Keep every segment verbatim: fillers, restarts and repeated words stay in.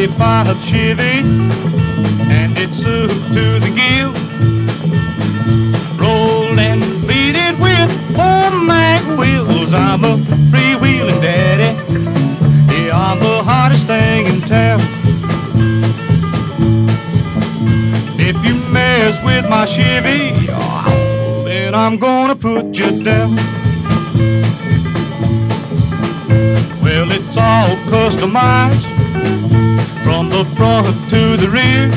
fifty-five Chevy, and it's up to the gills. Rolled and beat with four mag wheels. I'm a freewheeling daddy. Yeah, I'm the hottest thing in town. If you mess with my Chevy, oh, then I'm gonna put you down. Well, it's all customized from the front to the rear.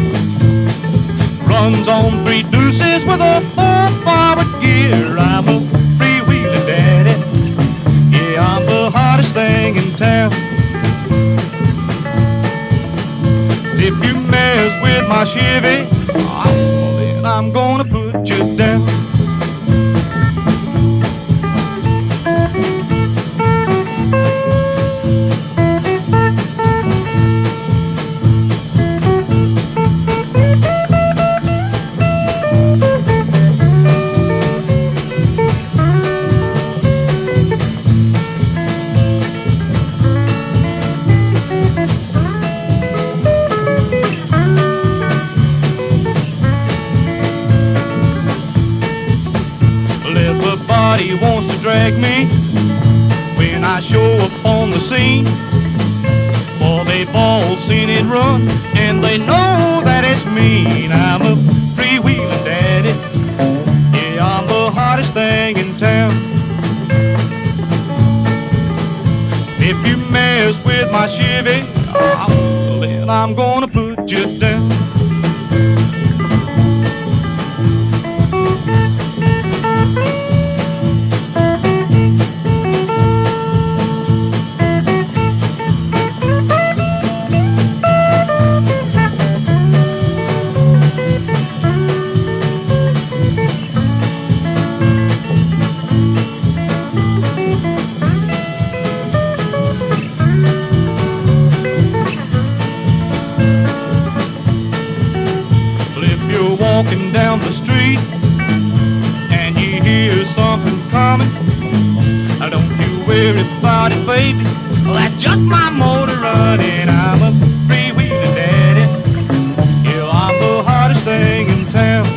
Runs on three deuces with a full forward gear. I'm a freewheeling daddy. Yeah, I'm the hottest thing in town. If you mess with my Chevy, oh, then I'm gonna put you down. Everybody wants to drag me when I show up on the scene. For they've all seen it run, and they know that it's mean. I'm a freewheeling daddy. Yeah, I'm the hottest thing in town. If you mess with my Chevy, oh, then I'm gonna put you down. Walking down the street and you hear something coming, don't you worry about it, baby. Well, that's just my motor running. I'm a freewheeling daddy. Yeah, I'm the hottest thing in town.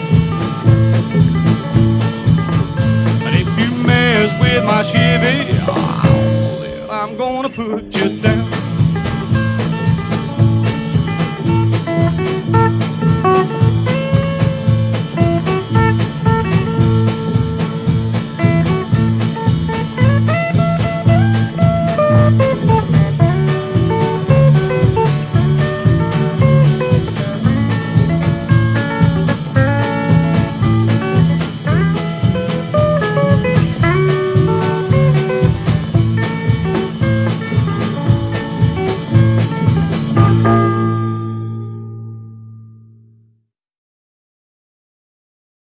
And if you mess with my Chevy, oh, then I'm gonna put you